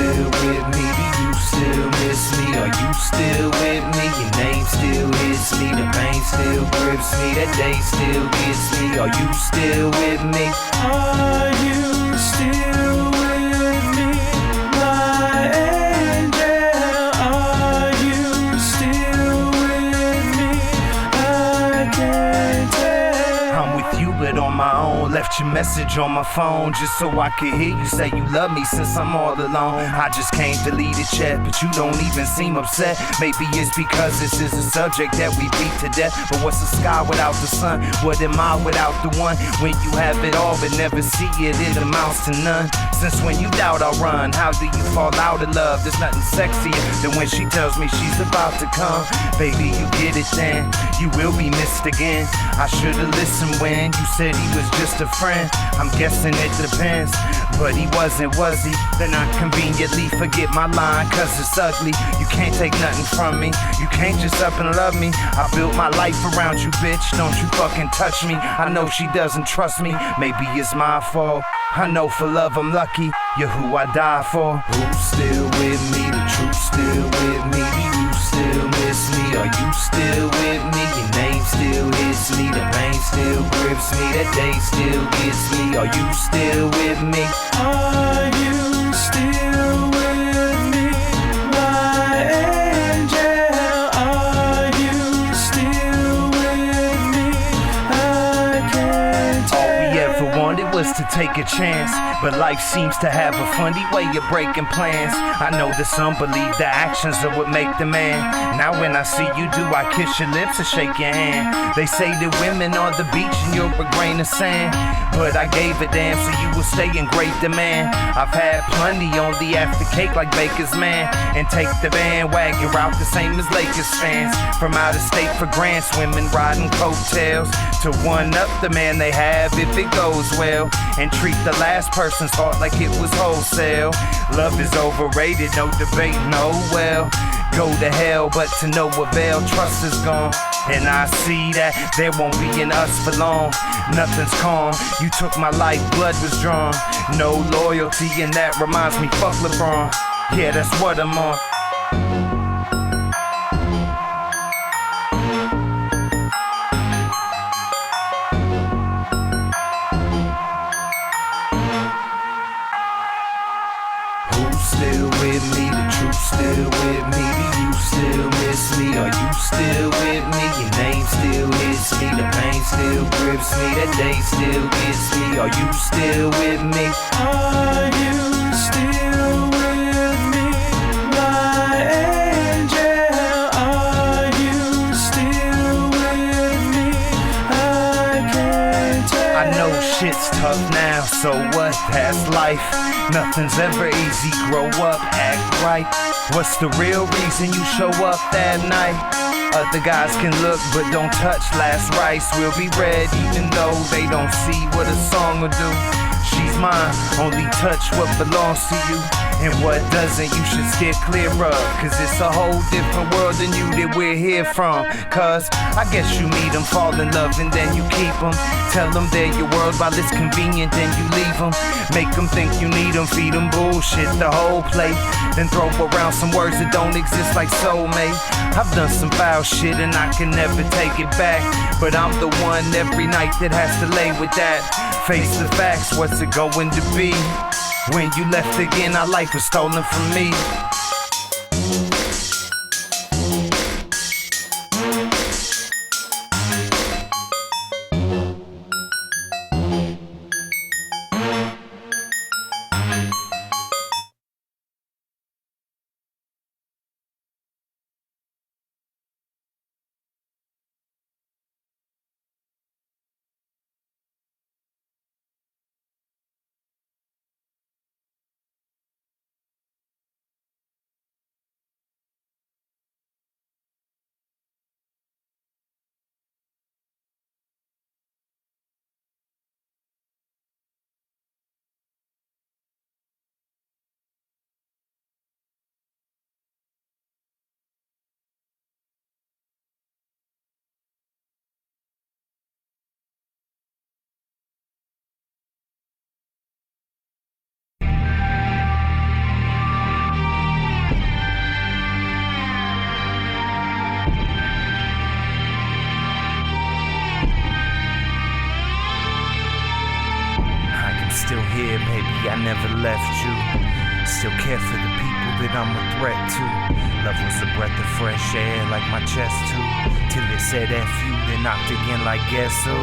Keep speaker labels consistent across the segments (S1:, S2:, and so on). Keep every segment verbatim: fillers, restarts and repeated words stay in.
S1: still with me? Do you still miss me? Are you still with me? Your name still hits me, the pain still grips me, that day still gets me. Are you still with me?
S2: Are you still with me, my angel? Are you still with me? I can't tell.
S1: I'm with you but on my own. Left your message on my phone just so I could hear you say you love me since I'm all alone. I just can't delete it yet, but you don't even seem upset. Maybe it's because this is a subject that we beat to death. But what's the sky without the sun? What am I without the one? When you have it all but never see it, it amounts to none. Since when you doubt I'll run, how do you fall out of love? There's nothing sexier than when she tells me she's about to come. Baby, you get it then, you will be missed again. I should've listened when you said he was just a friend. I'm guessing it depends, but he wasn't, was he? Then I conveniently forget my line cause it's ugly. You can't take nothing from me, you can't just up and love me. I built my life around you, bitch, don't you fucking touch me. I know she doesn't trust me, maybe it's my fault. I know for love I'm lucky, you're who I die for. Who's still with me? The truth still with me. Do you still miss me? Are you still with me? Your name still hits me, the pain still grips me, that day still gets me. Are you still with me?
S2: Are you still with me, my angel? Are you still with me? I can't tell.
S1: All we ever wanted was to take a chance, but life seems to have a funny way of breaking plans. I know that some believe the actions are what make the man. Now when I see you do, I kiss your lips and shake your hand. They say that women on the beach and you're a grain of sand, but I gave a damn so you will stay in great demand. I've had plenty on the after cake like Baker's Man, and take the bandwagon route the same as Lakers fans. From out of state for grants, women riding coattails to one up the man they have if it goes well, and treat the last person's heart like it was wholesale. Love is overrated, no debate, no well. Go to hell, but to no avail, trust is gone. And I see that there won't be an us for long. Nothing's calm, you took my life, blood was drawn. No loyalty, and that reminds me, fuck LeBron. Yeah, that's what I'm on. Still with me, the truth still with me. Do you still miss me? Are you still with me? Your name still hits me, the pain still grips me, that day still gets me. Are you still with me?
S2: Are you still with me, my angel? Are you still with me? I can't tell.
S1: I know shit's tough now, so what? That's life. Nothing's ever easy, grow up, act right. What's the real reason you show up that night? Other guys can look but don't touch last rites. We'll be red even though they don't see what a song will do. She's mine, only touch what belongs to you, and what doesn't you should steer clear of, cause it's a whole different world than you that we're here from. Cause I guess you meet them, fall in love and then you keep them. Tell them they're your world while it's convenient, then you leave them. Make them think you need them, feed them bullshit the whole plate, then throw around some words that don't exist like soulmate. I've done some foul shit and I can never take it back, but I'm the one every night that has to lay with that. Face the facts, what's it going to be? When you left again, our life was stolen from me. care for the people that I'm a threat to. Love was a breath of fresh air like my chest too. Till it said F you, then knocked again like guess who?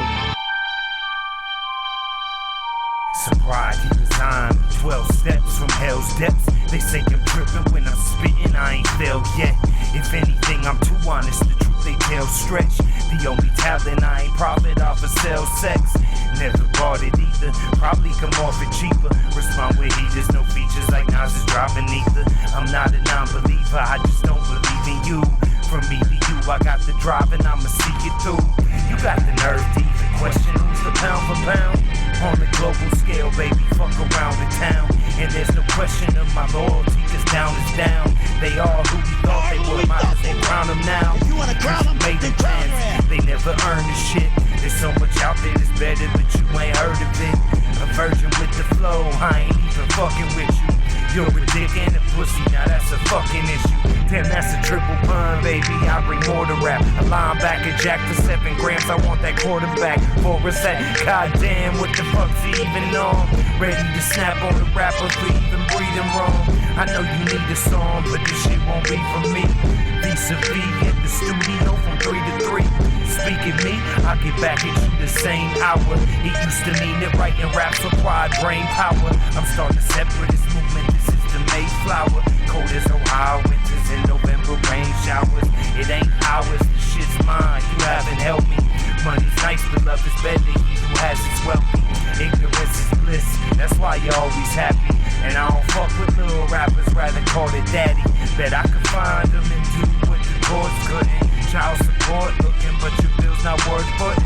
S1: Sobriety resigned me, twelve steps from hell's depths. They say I'm tripping when I'm spitting, I ain't failed yet. If anything, I'm too honest, the truth they tell stretch. The only talent I ain't profit off of sell sex. Never bought it either, probably come off it cheaper. Respond with heaters, no features like Nas is dropping either. I'm not a non-believer, I just don't believe in you. From me to you, I got the drive and I'ma see it through. You got the nerve to even question who's the pound for pound. On the global scale, baby, fuck around the town. And there's no question of my loyalty, cause down is down. They are who we thought they were, might as well crown them now.
S3: You wanna crown them,
S1: made
S3: then
S1: the
S3: crown
S1: chance,
S3: their ass.
S1: they never earned this shit. There's so much out there that's better, but you ain't heard of it. A virgin with the flow, I ain't even fucking with you. You're a dick and a pussy, now that's a fucking issue. Damn, that's a triple pun, baby, I bring more to rap. A linebacker jack for seven grams, I want that quarterback for a set. Goddamn, what the fuck's he even on? Ready to snap on the rappers for even breathing wrong. I know you need a song, but this shit won't be for me. Vis-a-vis at the studio from three to three. Speaking me, I'll get back at you the same hour. It used to mean that writing raps required brain power. I'm starting to separate this movement, this is the Mayflower. Cold as Ohio winters and November rain showers. It ain't ours, the shit's mine, you haven't helped me. Money's nice, but love is better, he who has is wealthy. Ignorance is bliss, that's why you're always happy. And I don't fuck with little rappers, rather call it daddy. Bet I could find them and do what the chords couldn't. Child support looking, but your bill's not worth putting.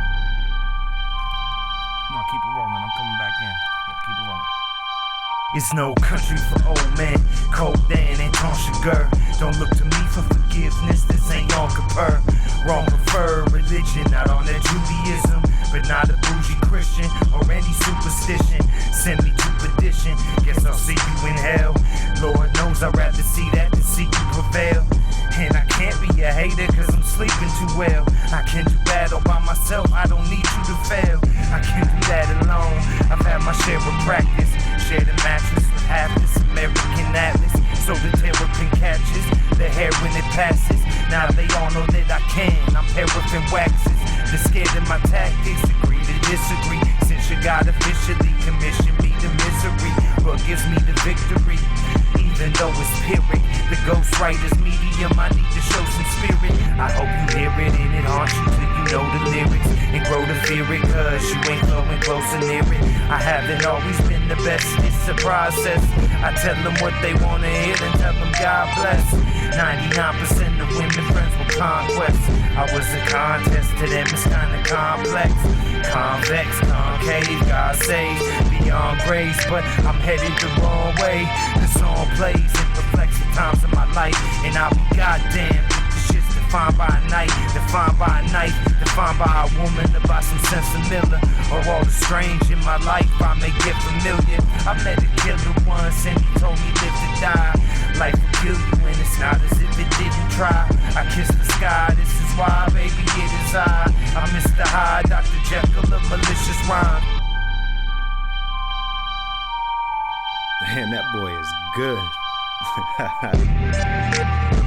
S1: No, keep it rolling, I'm coming back in. Yeah, keep it rolling. It's no country for old men, Cold Dan and Tonsugar. Don't look to me for forgiveness, this ain't Yom Kippur. Wrong prefer religion, not on that Judaism, but not a bougie Christian or any superstition. Send me to perdition, guess I'll see you in hell. Lord knows I'd rather see that than see you prevail. And I can't be a hater cause I'm sleeping too well. I can do battle by myself, I don't need you to fail. I can do that alone, I've had my share of practice. Share the mattress with half this American Atlas, so the terrapin catches the hair when it passes. Now they all know that I can, I'm paraffin waxes. They're scared of my tactics, agree to disagree. Since you God officially commissioned me to misery, what gives me the victory? Even though it's Pyrrhic, the ghostwriter's medium, I need to show some spirit. I hope you hear it and it haunts you till you know the lyrics and grow to fear it, cause you ain't flowing closer near it. I haven't always been the best, it's a process. I tell them what they wanna hear and tell them God bless. ninety-nine percent of women friends with conquest. I was a contest to them, it's kinda complex. Convex, concave, God saves beyond grace, but I'm headed the wrong way. The song plays, it reflects the times of my life, and I'll be goddamn. This shit's defined by a night, defined by a knife, defined by a woman, to buy some sense of Miller, or all the strange in my life I may get familiar. I met a killer once and he told me live to die. Life will kill you and it's not as if it didn't try. I kiss the sky, this is why, baby, it is I. I'm Mister Hyde, Doctor Jekyll of malicious rhyme.
S4: Damn, that boy is good.